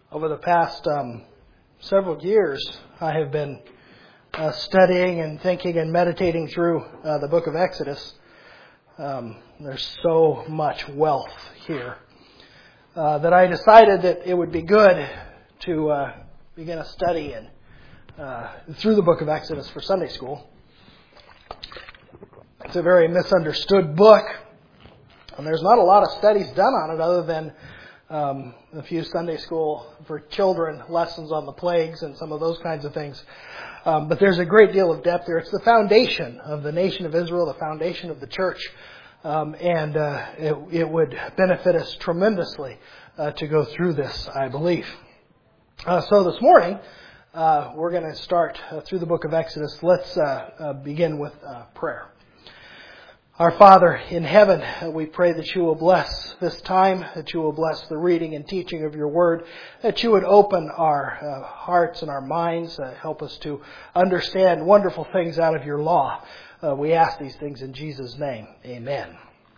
Over the past several years, I have been studying and thinking and meditating through the book of Exodus. There's so much wealth here that I decided that it would be good to begin a study through the book of Exodus for Sunday school. It's a very misunderstood book, and there's not a lot of studies done on it other than a few Sunday school for children lessons on the plagues and some of those kinds of things. But there's a great deal of depth there. It's the foundation of the nation of Israel, the foundation of the church, and it would benefit us tremendously to go through this, I believe. So this morning, we're going to start through the book of Exodus. Let's begin with prayer. Our Father in heaven, we pray that you will bless this time, that you will bless the reading and teaching of your word, that you would open our hearts and our minds, help us to understand wonderful things out of your law. We ask these things in Jesus' name. Amen.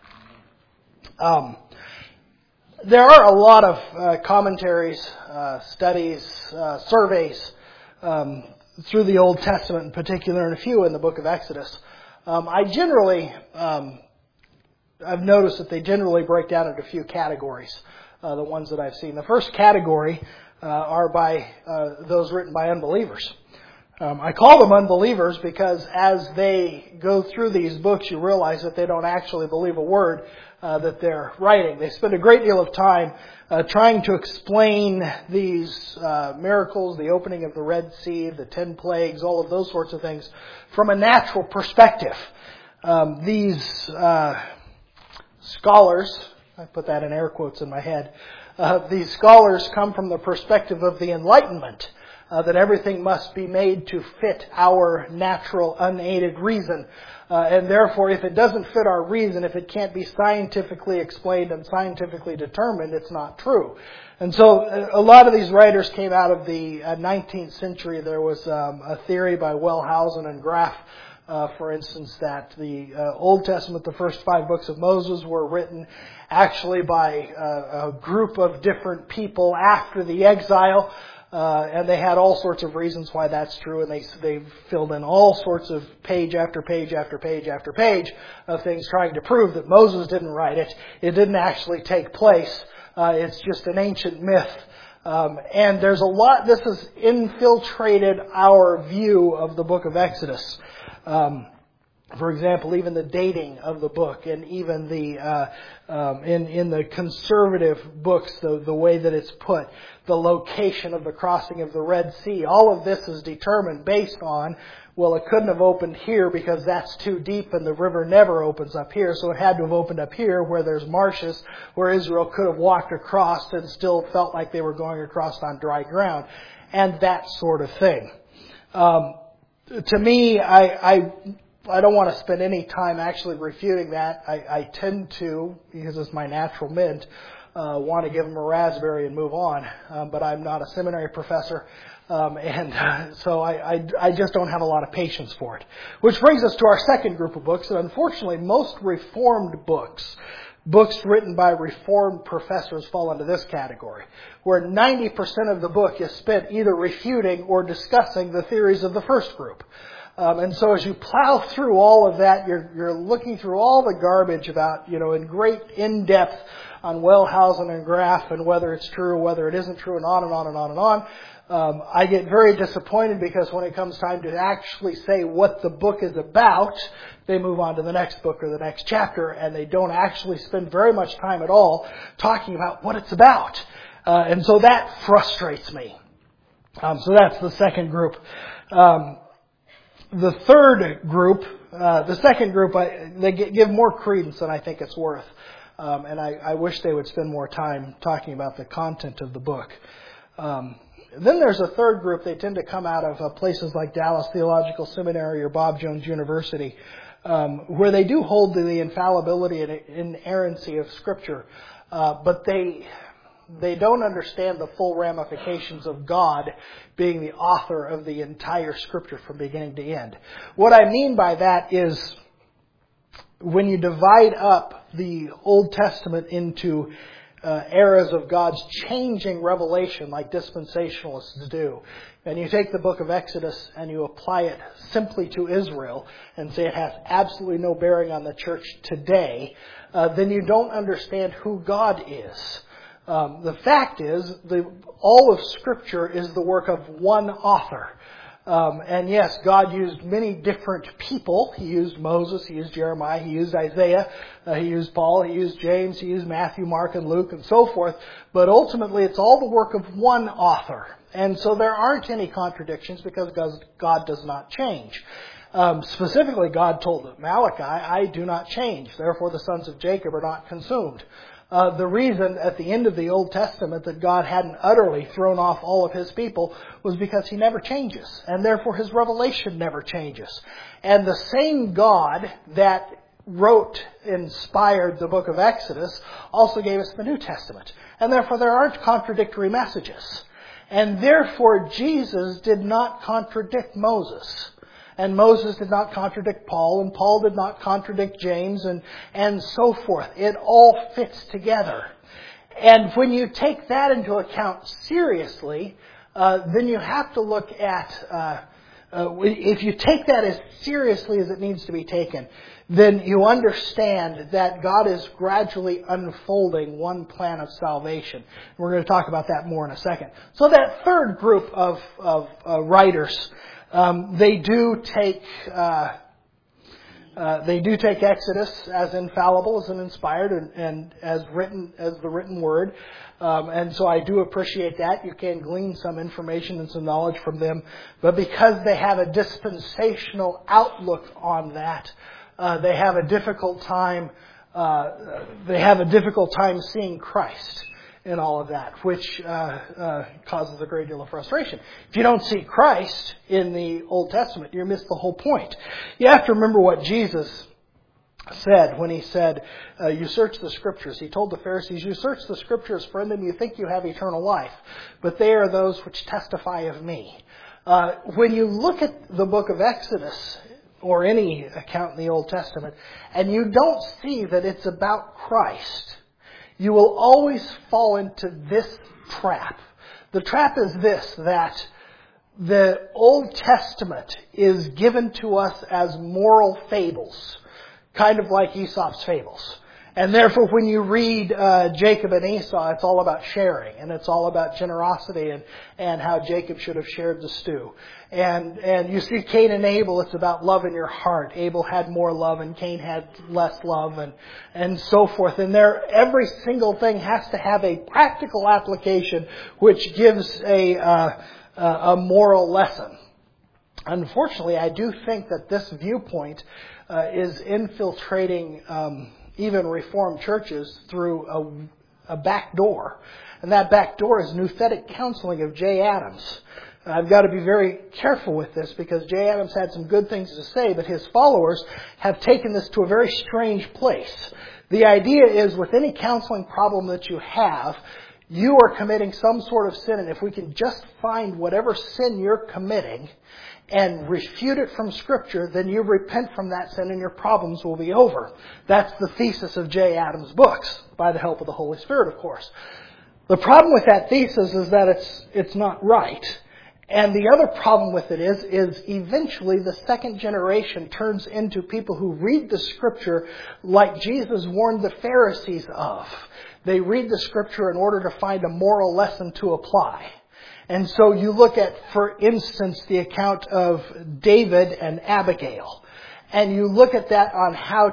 There are a lot of commentaries, studies, surveys through the Old Testament in particular, and a few in the book of Exodus. I've noticed that they generally break down into a few categories, the ones that I've seen. The first category are by those written by unbelievers. I call them unbelievers because as they go through these books, you realize that they don't actually believe a word that they're writing. They spend a great deal of time trying to explain these miracles, the opening of the Red Sea, the 10 plagues, all of those sorts of things, from a natural perspective. These scholars, I put that in air quotes in my head, these scholars come from the perspective of the Enlightenment, that everything must be made to fit our natural, unaided reason. And therefore, if it doesn't fit our reason, if it can't be scientifically explained and scientifically determined, it's not true. And so a lot of these writers came out of the 19th century. There was a theory by Wellhausen and Graff, for instance, that the Old Testament, the first 5 books of Moses, were written actually by a group of different people after the exile. And they had all sorts of reasons why that's true, and they filled in all sorts of page after page after page after page of things trying to prove that Moses didn't write it. It didn't actually take place. It's just an ancient myth. And there's a lot, this has infiltrated our view of the book of Exodus. For example, even the dating of the book, and even the in the conservative books, the way that it's put, the location of the crossing of the Red Sea, all of this is determined based on, well, it couldn't have opened here because that's too deep and the river never opens up here, so it had to have opened up here where there's marshes, where Israel could have walked across and still felt like they were going across on dry ground, and that sort of thing. To me, I don't want to spend any time actually refuting that. I tend to, because it's my natural bent, want to give them a raspberry and move on. But I'm not a seminary professor, and so I just don't have a lot of patience for it. Which brings us to our second group of books, and unfortunately most Reformed books written by Reformed professors fall into this category, where 90% of the book is spent either refuting or discussing the theories of the first group. And so as you plow through all of that, you're looking through all the garbage about, in great in-depth on Wellhausen and Graff and whether it's true, whether it isn't true, and on and on and on and on. I get very disappointed because when it comes time to actually say what the book is about, they move on to the next book or the next chapter, and they don't actually spend very much time at all talking about what it's about. And so that frustrates me. So that's the second group. The third group, the second group, they give more credence than I think it's worth. And I wish they would spend more time talking about the content of the book. Then there's a third group. They tend to come out of places like Dallas Theological Seminary or Bob Jones University, where they do hold to the infallibility and inerrancy of Scripture. But they don't understand the full ramifications of God being the author of the entire Scripture from beginning to end. What I mean by that is when you divide up the Old Testament into eras of God's changing revelation like dispensationalists do, and you take the book of Exodus and you apply it simply to Israel and say it has absolutely no bearing on the church today, then you don't understand who God is. The fact is, all of Scripture is the work of one author. And yes, God used many different people. He used Moses, He used Jeremiah, He used Isaiah, He used Paul, He used James, He used Matthew, Mark, and Luke, and so forth. But ultimately, it's all the work of one author. And so there aren't any contradictions because God does not change. Specifically, God told Malachi, I do not change. Therefore, the sons of Jacob are not consumed. The reason at the end of the Old Testament that God hadn't utterly thrown off all of His people was because He never changes. And therefore His revelation never changes. And the same God that inspired the book of Exodus also gave us the New Testament. And therefore there aren't contradictory messages. And therefore Jesus did not contradict Moses. And Moses did not contradict Paul, and Paul did not contradict James, and so forth. It all fits together. And when you take that into account seriously, then you have to look at, if you take that as seriously as it needs to be taken, then you understand that God is gradually unfolding one plan of salvation. We're going to talk about that more in a second. So that third group of writers, they do take Exodus as infallible, as an inspired, and as written as the written word. And so I do appreciate that. You can glean some information and some knowledge from them, but because they have a dispensational outlook on that, they have a difficult time. They have a difficult time seeing Christ in all of that, which causes a great deal of frustration. If you don't see Christ in the Old Testament, you miss the whole point. You have to remember what Jesus said when He said, you search the Scriptures. He told the Pharisees, you search the Scriptures, for in them you think you have eternal life, but they are those which testify of me. When you look at the book of Exodus, or any account in the Old Testament, and you don't see that it's about Christ, you will always fall into this trap. The trap is this, that the Old Testament is given to us as moral fables, kind of like Aesop's fables. And therefore, when you read Jacob and Esau, it's all about sharing, and it's all about generosity and how Jacob should have shared the stew. And you see Cain and Abel, it's about love in your heart. Abel had more love and Cain had less love, and so forth. And every single thing has to have a practical application which gives a moral lesson. Unfortunately, I do think that this viewpoint is infiltrating even Reformed churches through a back door. And that back door is Nouthetic Counseling of Jay Adams. I've got to be very careful with this because Jay Adams had some good things to say, but his followers have taken this to a very strange place. The idea is with any counseling problem that you have, you are committing some sort of sin, and if we can just find whatever sin you're committing and refute it from Scripture, then you repent from that sin and your problems will be over. That's the thesis of Jay Adams' books, by the help of the Holy Spirit, of course. The problem with that thesis is that it's not right. And the other problem with it is eventually the second generation turns into people who read the Scripture like Jesus warned the Pharisees of. They read the Scripture in order to find a moral lesson to apply. And so you look at, for instance, the account of David and Abigail. And you look at that on how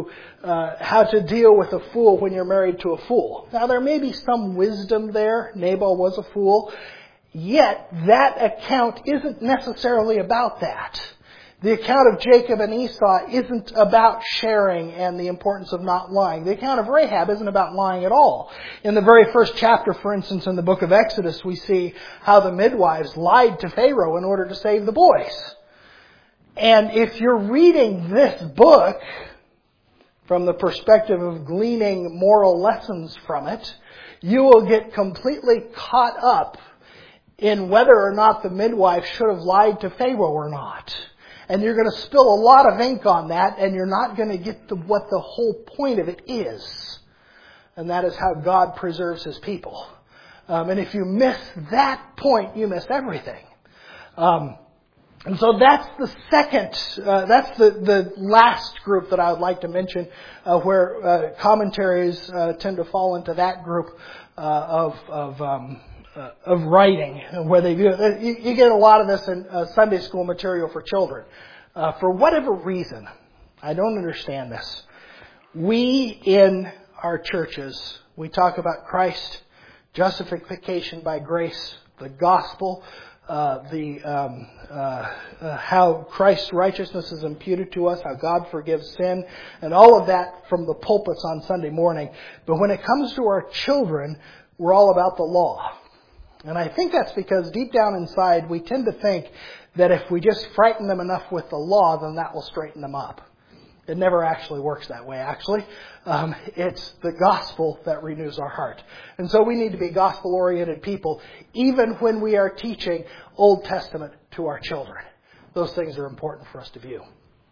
to deal with a fool when you're married to a fool. Now there may be some wisdom there. Nabal was a fool. Yet that account isn't necessarily about that. The account of Jacob and Esau isn't about sharing and the importance of not lying. The account of Rahab isn't about lying at all. In the very first chapter, for instance, in the book of Exodus, we see how the midwives lied to Pharaoh in order to save the boys. And if you're reading this book from the perspective of gleaning moral lessons from it, you will get completely caught up in whether or not the midwife should have lied to Pharaoh or not. And you're going to spill a lot of ink on that, and you're not going to get to what the whole point of it is. and that is how God preserves His people. And if you miss that point, you miss everything. And so that's the second, that's the last group that I would like to mention, where commentaries tend to fall into that group of writing, where they view it. You get a lot of this in Sunday school material for children. For whatever reason, I don't understand this. We in our churches, we talk about Christ, justification by grace, the gospel, how Christ's righteousness is imputed to us, how God forgives sin, and all of that from the pulpits on Sunday morning. But when it comes to our children, we're all about the law. And I think that's because deep down inside, we tend to think that if we just frighten them enough with the law, then that will straighten them up. It never actually works that way, actually. It's the gospel that renews our heart. And so we need to be gospel-oriented people, even when we are teaching Old Testament to our children. Those things are important for us to view.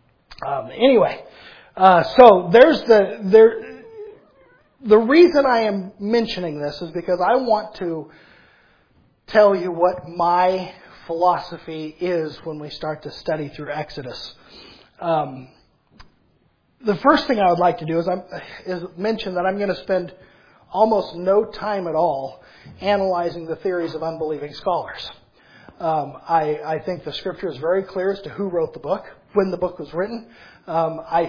So there's the reason I am mentioning this is because I want to tell you what my philosophy is when we start to study through Exodus. The first thing I would like to do is mention that I'm going to spend almost no time at all analyzing the theories of unbelieving scholars. I think the Scripture is very clear as to who wrote the book, when the book was written. I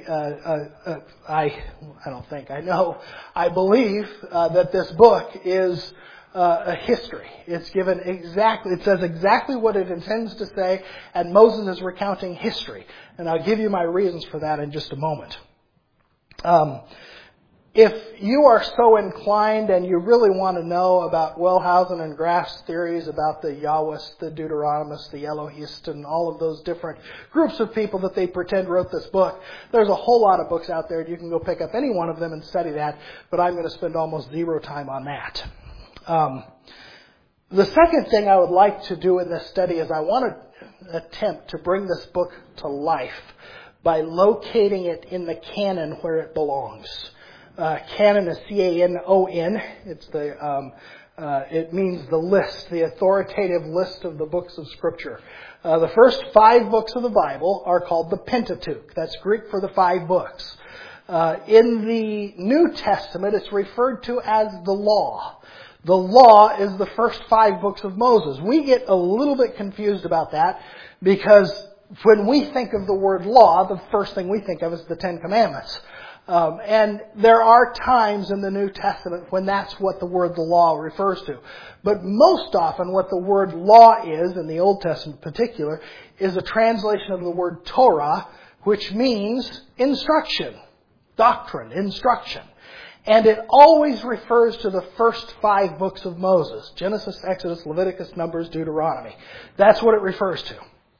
believe that this book is a history. It says exactly what it intends to say, and Moses is recounting history. And I'll give you my reasons for that in just a moment. If you are so inclined and you really want to know about Wellhausen and Graff's theories about the Yahwists, the Deuteronomists, the Elohists, and all of those different groups of people that they pretend wrote this book, there's a whole lot of books out there. You can go pick up any one of them and study that, but I'm going to spend almost zero time on that. The second thing I would like to do in this study is I want to attempt to bring this book to life by locating it in the canon where it belongs. Canon is C-A-N-O-N. It means the list, the authoritative list of the books of Scripture. The first 5 books of the Bible are called the Pentateuch. That's Greek for the 5 books. In the New Testament, it's referred to as the Law. The Law is the first 5 books of Moses. We get a little bit confused about that because when we think of the word law, the first thing we think of is the 10 Commandments. And there are times in the New Testament when that's what the word the law refers to. But most often what the word law is, in the Old Testament in particular, is a translation of the word Torah, which means instruction, doctrine, instruction. And it always refers to the first 5 books of Moses. Genesis, Exodus, Leviticus, Numbers, Deuteronomy. That's what it refers to.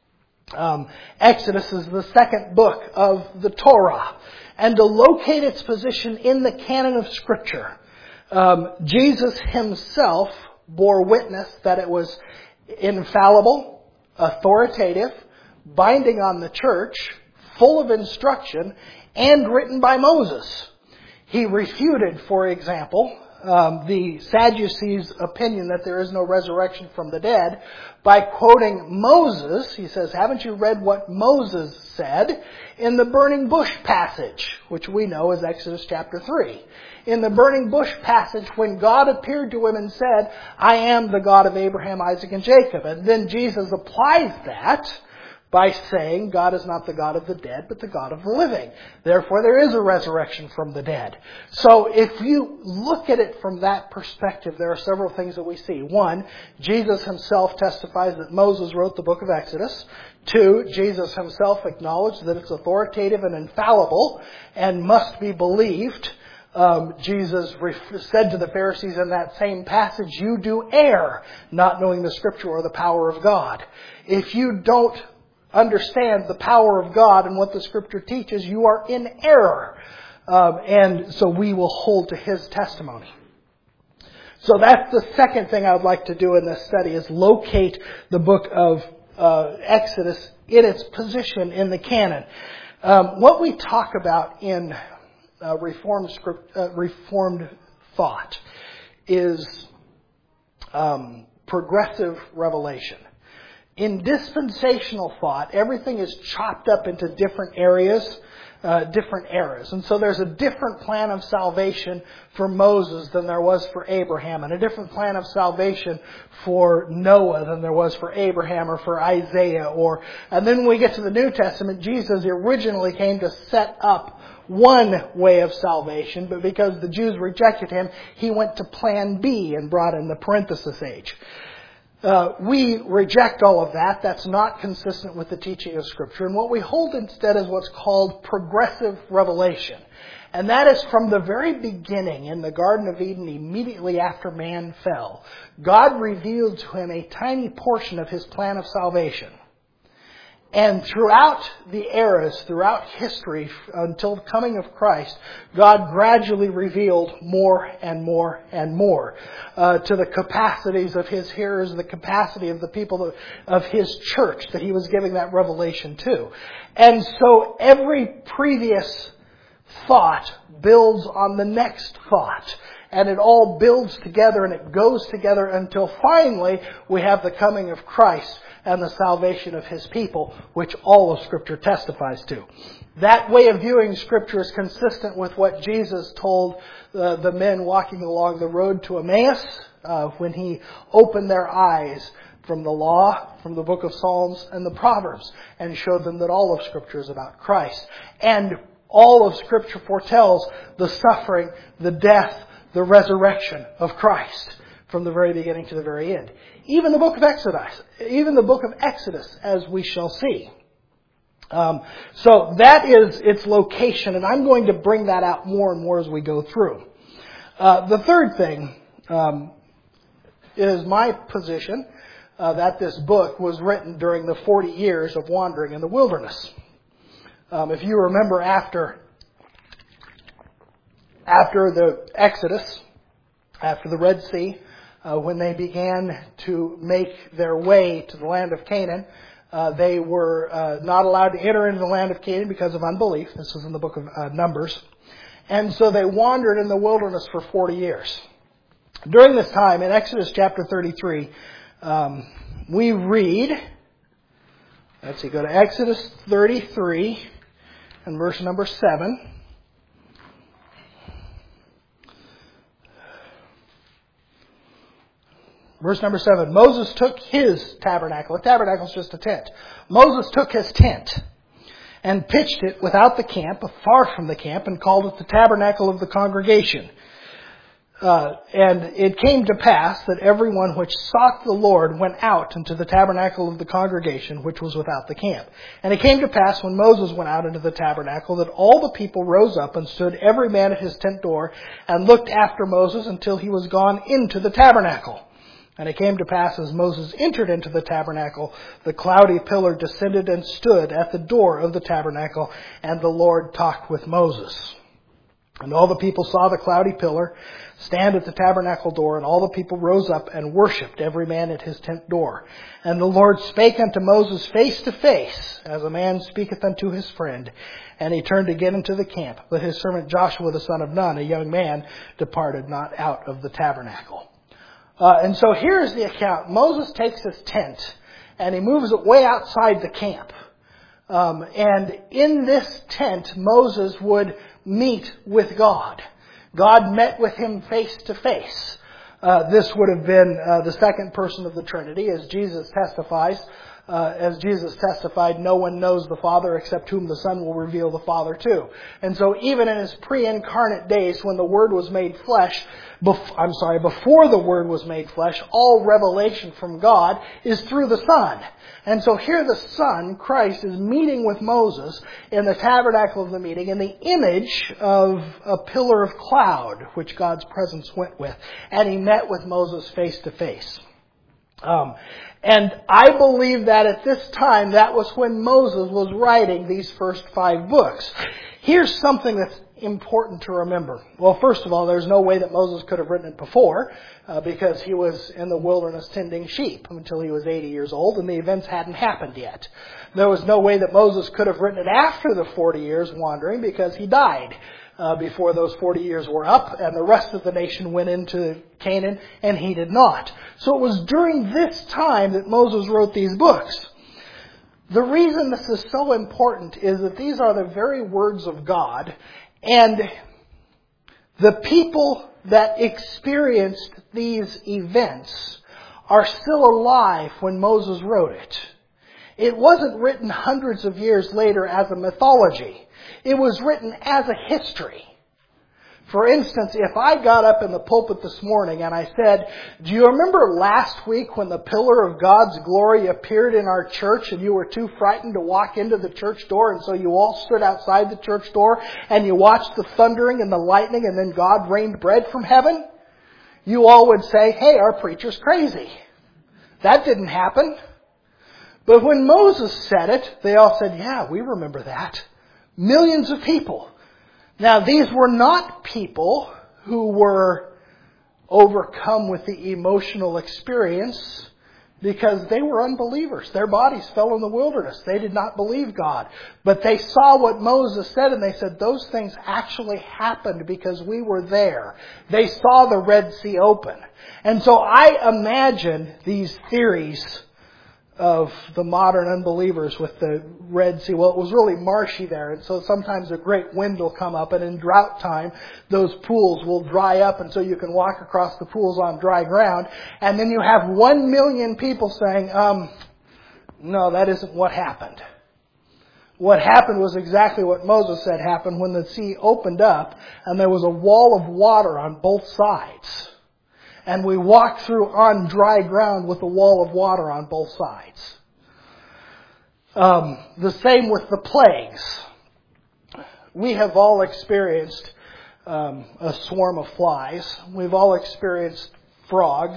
Exodus is the second book of the Torah. And to locate its position in the canon of Scripture, Jesus Himself bore witness that it was infallible, authoritative, binding on the church, full of instruction, and written by Moses. He refuted, for example, the Sadducees' opinion that there is no resurrection from the dead by quoting Moses. He says, haven't you read what Moses said in the burning bush passage, which we know is Exodus chapter 3. In the burning bush passage, when God appeared to him and said, I am the God of Abraham, Isaac, and Jacob. And then Jesus applies that by saying God is not the God of the dead, but the God of the living. Therefore, there is a resurrection from the dead. So if you look at it from that perspective, there are several things that we see. 1, Jesus Himself testifies that Moses wrote the book of Exodus. 2, Jesus Himself acknowledged that it's authoritative and infallible and must be believed. Jesus said to the Pharisees in that same passage, you do err, not knowing the Scripture or the power of God. If you don't understand the power of God and what the Scripture teaches, you are in error. And so we will hold to His testimony. So that's the second thing I would like to do in this study, is locate the book of Exodus in its position in the canon. What we talk about in Reformed thought is progressive revelation. In dispensational thought, everything is chopped up into different areas, different eras. And so there's a different plan of salvation for Moses than there was for Abraham, and a different plan of salvation for Noah than there was for Abraham or for Isaiah. And then when we get to the New Testament, Jesus originally came to set up one way of salvation, but because the Jews rejected him, he went to plan B and brought in the parenthesis age. We reject all of that. That's not consistent with the teaching of Scripture. And what we hold instead is what's called progressive revelation. And that is from the very beginning in the Garden of Eden, immediately after man fell. God revealed to him a tiny portion of his plan of salvation. And throughout the eras, throughout history, until the coming of Christ, God gradually revealed more and more and more to the capacities of His hearers, the capacity of the people of His church that He was giving that revelation to. And so every previous thought builds on the next thought. And it all builds together and it goes together until finally we have the coming of Christ and the salvation of His people, which all of Scripture testifies to. That way of viewing Scripture is consistent with what Jesus told the men walking along the road to Emmaus when He opened their eyes from the law, from the book of Psalms and the Proverbs, and showed them that all of Scripture is about Christ. And all of Scripture foretells the suffering, the death, the resurrection of Christ from the very beginning to the very end. Even the book of Exodus, as we shall see. So that is its location, and I'm going to bring that out more and more as we go through. The third thing is my position that this book was written during the 40 years of wandering in the wilderness. If you remember after the Exodus, after the Red Sea, when they began to make their way to the land of Canaan, they were not allowed to enter into the land of Canaan because of unbelief. This is in the book of Numbers. And so they wandered in the wilderness for 40 years. During this time, in Exodus chapter 33, we read, go to Exodus 33 and verse number 7. Verse number 7, Moses took his tabernacle. A tabernacle is just a tent. Moses took his tent and pitched it without the camp, far from the camp, and called it the tabernacle of the congregation. And it came to pass that everyone which sought the Lord went out into the tabernacle of the congregation, which was without the camp. And it came to pass when Moses went out into the tabernacle that all the people rose up and stood every man at his tent door and looked after Moses until he was gone into the tabernacle. And it came to pass as Moses entered into the tabernacle, the cloudy pillar descended and stood at the door of the tabernacle, and the Lord talked with Moses. And all the people saw the cloudy pillar stand at the tabernacle door, and all the people rose up and worshipped, every man at his tent door. And the Lord spake unto Moses face to face, as a man speaketh unto his friend. And he turned again into the camp. But his servant Joshua the son of Nun, a young man, departed not out of the tabernacle. And so here's the account. Moses takes his tent and he moves it way outside the camp. And in this tent, Moses would meet with God. God met with him face to face. This would have been the second person of the Trinity, as Jesus testifies. As Jesus testified, no one knows the Father except whom the Son will reveal the Father to. And so even in his pre-incarnate days, when the Word was made flesh, before the Word was made flesh, all revelation from God is through the Son. And so here the Son, Christ, is meeting with Moses in the tabernacle of the meeting in the image of a pillar of cloud, which God's presence went with. And he met with Moses face to face. And I believe that at this time, that was when Moses was writing these first 5 books. Here's something that's important to remember. Well, first of all, there's no way that Moses could have written it before, because he was in the wilderness tending sheep until he was 80 years old, and the events hadn't happened yet. There was no way that Moses could have written it after the 40 years wandering, because he died before those 40 years were up, and the rest of the nation went into Canaan, and he did not. So it was during this time that Moses wrote these books. The reason this is so important is that these are the very words of God, and the people that experienced these events are still alive when Moses wrote it. It wasn't written hundreds of years later as a mythology. It was written as a history. For instance, if I got up in the pulpit this morning and I said, do you remember last week when the pillar of God's glory appeared in our church and you were too frightened to walk into the church door, and so you all stood outside the church door and you watched the thundering and the lightning, and then God rained bread from heaven? You all would say, hey, our preacher's crazy. That didn't happen. But when Moses said it, they all said, yeah, we remember that. Millions of people. Now, these were not people who were overcome with the emotional experience because they were unbelievers. Their bodies fell in the wilderness. They did not believe God. But they saw what Moses said, and they said, those things actually happened because we were there. They saw the Red Sea open. And so I imagine these theories of the modern unbelievers with the Red Sea. Well, it was really marshy there, and so sometimes a great wind will come up, and in drought time, those pools will dry up, and so you can walk across the pools on dry ground, and then you have 1 million people saying, no, that isn't what happened. What happened was exactly what Moses said happened when the sea opened up, and there was a wall of water on both sides. And we walked through on dry ground with a wall of water on both sides. The same with the plagues. We have all experienced a swarm of flies. We've all experienced frogs.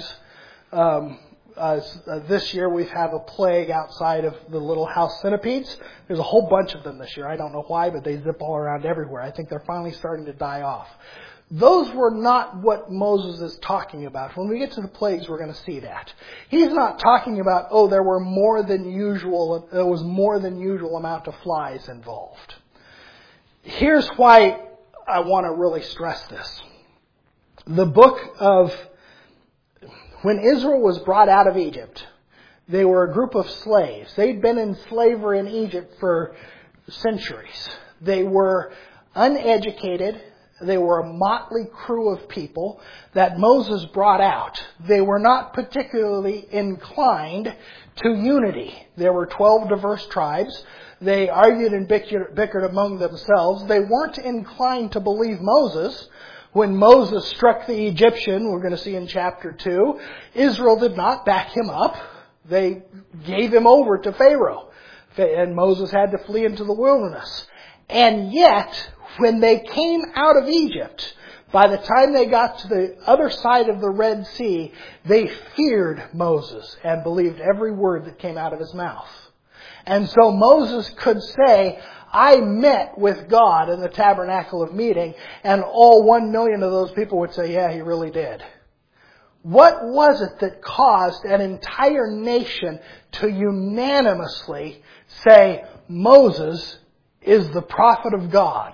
This year we've had a plague outside of the little house centipedes. There's a whole bunch of them this year. I don't know why, but they zip all around everywhere. I think they're finally starting to die off. Those were not what Moses is talking about. When we get to the plagues, we're going to see that. He's not talking about, there was more than usual amount of flies involved. Here's why I want to really stress this. The book of, when Israel was brought out of Egypt, they were a group of slaves. They'd been in slavery in Egypt for centuries. They were uneducated. They were a motley crew of people that Moses brought out. They were not particularly inclined to unity. There were 12 diverse tribes. They argued and bickered among themselves. They weren't inclined to believe Moses. When Moses struck the Egyptian, we're going to see in chapter 2, Israel did not back him up. They gave him over to Pharaoh. And Moses had to flee into the wilderness. And yet, when they came out of Egypt, by the time they got to the other side of the Red Sea, they feared Moses and believed every word that came out of his mouth. And so Moses could say, I met with God in the tabernacle of meeting, and all 1 million of those people would say, yeah, he really did. What was it that caused an entire nation to unanimously say, Moses is the prophet of God?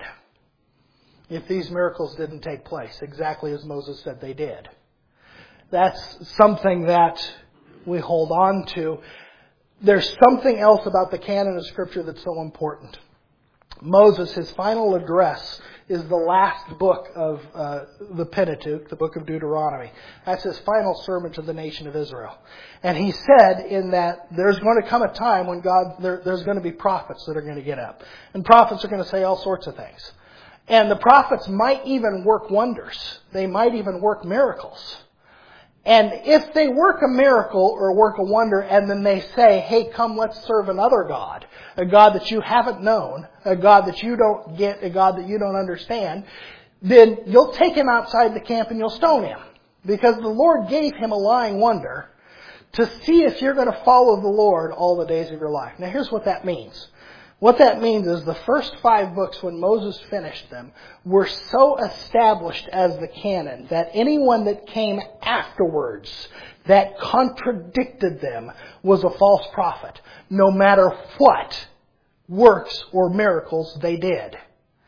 If these miracles didn't take place exactly as Moses said they did. That's something that we hold on to. There's something else about the canon of Scripture that's so important. Moses, his final address, is the last book of the Pentateuch, the book of Deuteronomy. That's his final sermon to the nation of Israel. And he said in that there's going to come a time when there's going to be prophets that are going to get up. And prophets are going to say all sorts of things. And the prophets might even work wonders. They might even work miracles. And if they work a miracle or work a wonder and then they say, hey, come, let's serve another God, a God that you haven't known, a God that you don't get, a God that you don't understand, then you'll take him outside the camp and you'll stone him. Because the Lord gave him a lying wonder to see if you're going to follow the Lord all the days of your life. Now here's what that means. What that means is the first 5 books, when Moses finished them, were so established as the canon that anyone that came afterwards that contradicted them was a false prophet, no matter what works or miracles they did.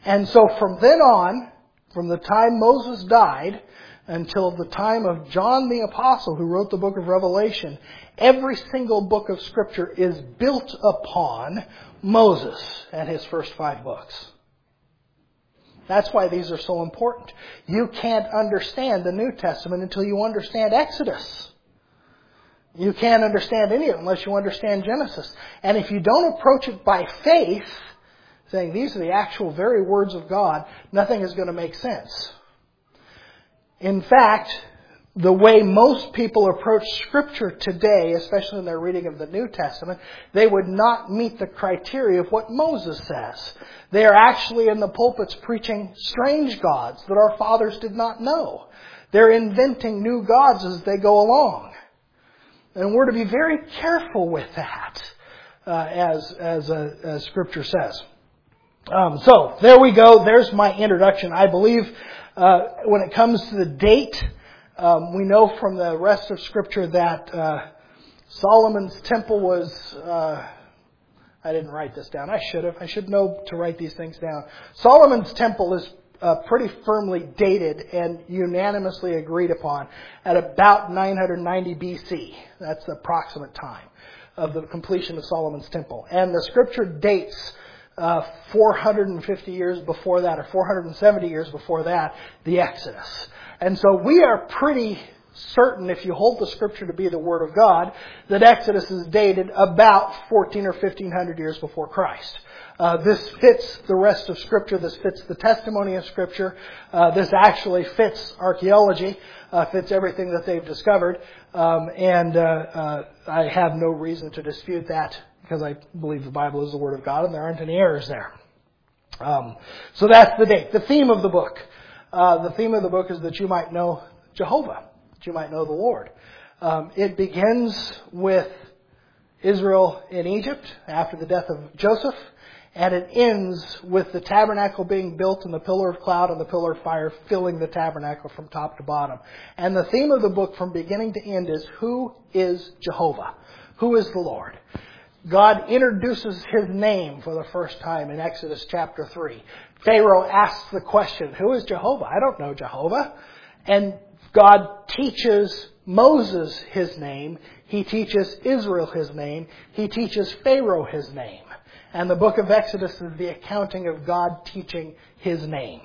And so from then on, from the time Moses died until the time of John the Apostle, who wrote the book of Revelation, every single book of Scripture is built upon Moses and his first 5 books. That's why these are so important. You can't understand the New Testament until you understand Exodus. You can't understand any of it unless you understand Genesis. And if you don't approach it by faith, saying these are the actual very words of God, nothing is going to make sense. In fact, the way most people approach Scripture today, especially in their reading of the New Testament, they would not meet the criteria of what Moses says. They are actually in the pulpits preaching strange gods that our fathers did not know. They're inventing new gods as they go along. And we're to be very careful with that, as Scripture says. So, there we go. There's my introduction. I believe when it comes to the date, we know from the rest of Scripture that Solomon's temple was... I didn't write this down. I should have. I should know to write these things down. Solomon's temple is pretty firmly dated and unanimously agreed upon at about 990 BC. That's the approximate time of the completion of Solomon's temple. And the Scripture dates 450 years before that, or 470 years before that, the Exodus. And so we are pretty certain, if you hold the Scripture to be the Word of God, that Exodus is dated about 14 or 1500 years before Christ. This fits the rest of Scripture. This fits the testimony of Scripture. This actually fits archaeology, fits everything that they've discovered. And I have no reason to dispute that because I believe the Bible is the Word of God and there aren't any errors there. So that's the date. The theme of the book. The theme of the book is that you might know Jehovah. That you might know the Lord. It begins with Israel in Egypt after the death of Joseph. And it ends with the tabernacle being built and the pillar of cloud and the pillar of fire filling the tabernacle from top to bottom. And the theme of the book from beginning to end is, who is Jehovah? Who is the Lord? God introduces His name for the first time in Exodus chapter 3. Pharaoh asks the question, who is Jehovah? I don't know Jehovah. And God teaches Moses His name. He teaches Israel His name. He teaches Pharaoh His name. And the book of Exodus is the accounting of God teaching His name.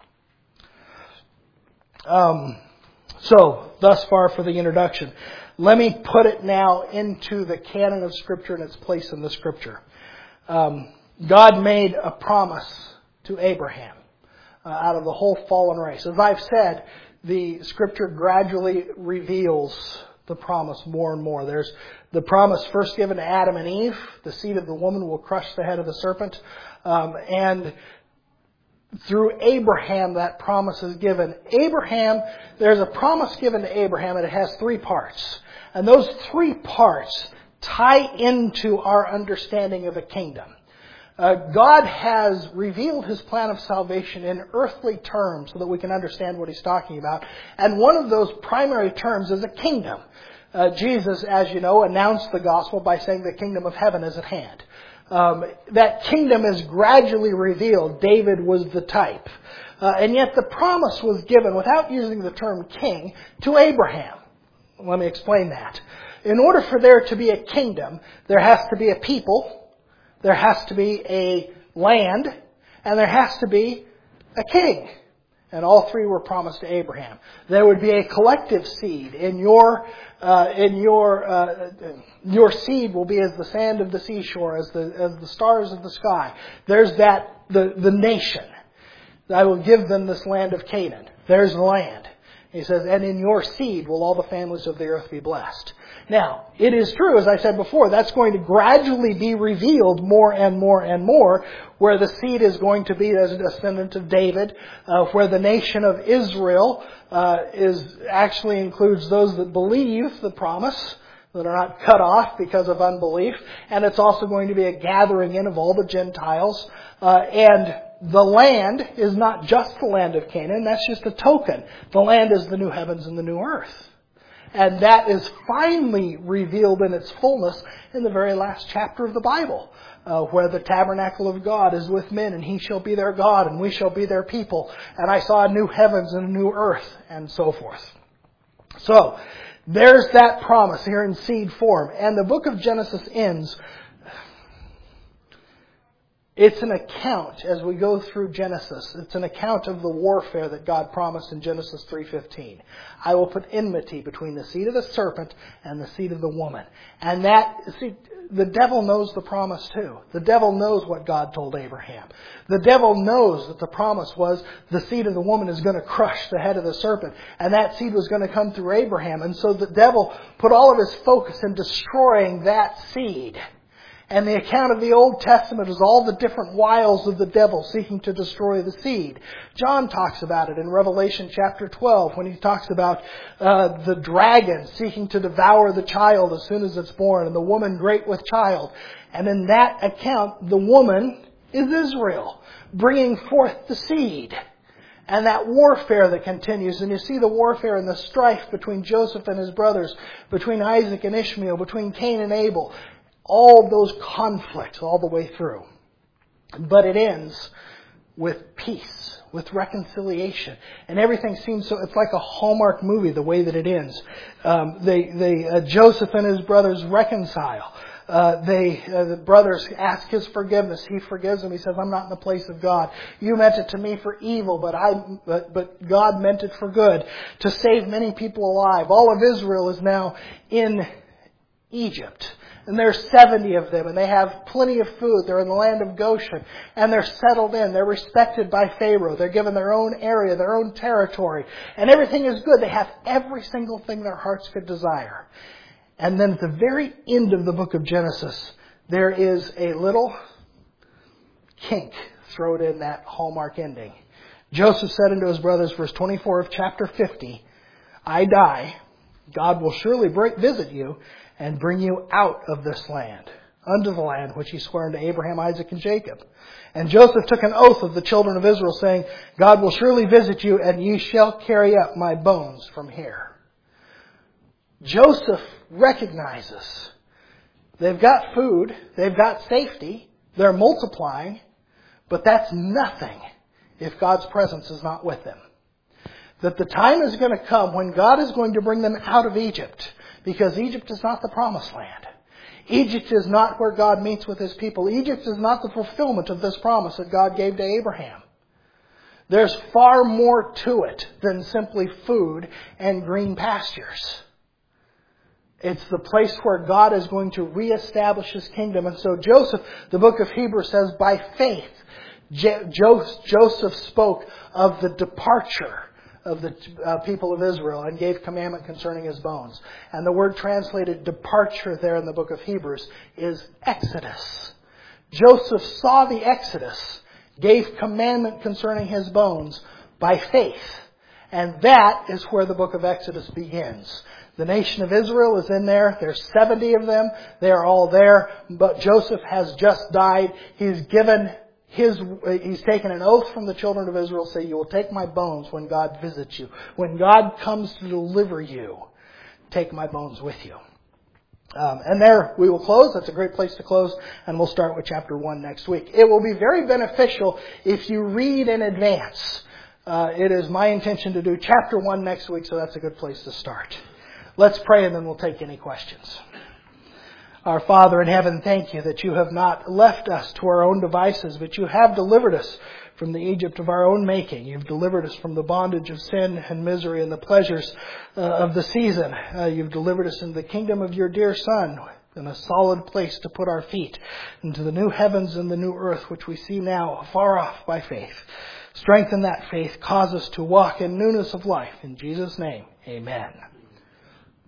So, thus far for the introduction. Let me put it now into the canon of Scripture and its place in the Scripture. God made a promise to Abraham out of the whole fallen race. As I've said, the Scripture gradually reveals the promise more and more. There's the promise first given to Adam and Eve. The seed of the woman will crush the head of the serpent. And through Abraham, that promise is given. There's a promise given to Abraham, and it has 3 parts. And those 3 parts tie into our understanding of a kingdom. God has revealed His plan of salvation in earthly terms so that we can understand what He's talking about. And one of those primary terms is a kingdom. Jesus, as you know, announced the gospel by saying the kingdom of heaven is at hand. That kingdom is gradually revealed. David was the type. And yet the promise was given, without using the term king, to Abraham. Let me explain that. In order for there to be a kingdom, there has to be a people, there has to be a land, and there has to be a king. And all 3 were promised to Abraham. There would be a collective seed. Your seed will be as the sand of the seashore, as the stars of the sky. There's the nation. I will give them this land of Canaan. There's the land. He says, and in your seed will all the families of the earth be blessed. Now, it is true, as I said before, that's going to gradually be revealed more and more and more, where the seed is going to be as a descendant of David, where the nation of Israel actually includes those that believe the promise, that are not cut off because of unbelief, and it's also going to be a gathering in of all the Gentiles, and the land is not just the land of Canaan, that's just a token. The land is the new heavens and the new earth. And that is finally revealed in its fullness in the very last chapter of the Bible, where the tabernacle of God is with men, and He shall be their God, and we shall be their people. And I saw a new heavens and a new earth, and so forth. So, there's that promise here in seed form. And the book of Genesis ends. It's an account, as we go through Genesis, it's an account of the warfare that God promised in Genesis 3:15. I will put enmity between the seed of the serpent and the seed of the woman. And that, see, the devil knows the promise too. The devil knows what God told Abraham. The devil knows that the promise was the seed of the woman is going to crush the head of the serpent. And that seed was going to come through Abraham. And so the devil put all of his focus in destroying that seed. And the account of the Old Testament is all the different wiles of the devil seeking to destroy the seed. John talks about it in Revelation chapter 12 when he talks about the dragon seeking to devour the child as soon as it's born, and the woman great with child. And in that account, the woman is Israel, bringing forth the seed. And that warfare that continues, and you see the warfare and the strife between Joseph and his brothers, between Isaac and Ishmael, between Cain and Abel. All those conflicts all the way through. But it ends with peace, with reconciliation. And everything seems so, it's like a Hallmark movie the way that it ends. Joseph and his brothers reconcile. The brothers ask his forgiveness. He forgives them. He says, I'm not in the place of God. You meant it to me for evil, but God meant it for good, to save many people alive. All of Israel is now in Egypt. And there's 70 of them, and they have plenty of food. They're in the land of Goshen, and they're settled in. They're respected by Pharaoh. They're given their own area, their own territory, and everything is good. They have every single thing their hearts could desire. And then at the very end of the book of Genesis, there is a little kink thrown in that Hallmark ending. Joseph said unto his brothers, verse 24 of chapter 50, I die. God will surely visit you and bring you out of this land, unto the land which He swore unto Abraham, Isaac, and Jacob. And Joseph took an oath of the children of Israel, saying, God will surely visit you, and ye shall carry up my bones from here. Joseph recognizes they've got food, they've got safety, they're multiplying, but that's nothing if God's presence is not with them. That the time is going to come when God is going to bring them out of Egypt, because Egypt is not the promised land. Egypt is not where God meets with His people. Egypt is not the fulfillment of this promise that God gave to Abraham. There's far more to it than simply food and green pastures. It's the place where God is going to reestablish His kingdom. And so Joseph, the book of Hebrews says, by faith, Joseph spoke of the departure of the people of Israel and gave commandment concerning his bones. And the word translated departure there in the book of Hebrews is Exodus. Joseph saw the Exodus, gave commandment concerning his bones by faith. And that is where the book of Exodus begins. The nation of Israel is in there. There's 70 of them. They are all there. But Joseph has just died. He's taken an oath from the children of Israel, say, you will take my bones when God visits you. When God comes to deliver you, take my bones with you. And there we will close. That's a great place to close. And we'll start with chapter 1 next week. It will be very beneficial if you read in advance. It is my intention to do chapter 1 next week, so that's a good place to start. Let's pray and then we'll take any questions. Our Father in heaven, thank you that you have not left us to our own devices, but you have delivered us from the Egypt of our own making. You've delivered us from the bondage of sin and misery and the pleasures of the season. You've delivered us into the kingdom of your dear Son, in a solid place to put our feet, into the new heavens and the new earth which we see now far off by faith. Strengthen that faith. Cause us to walk in newness of life. In Jesus' name, amen.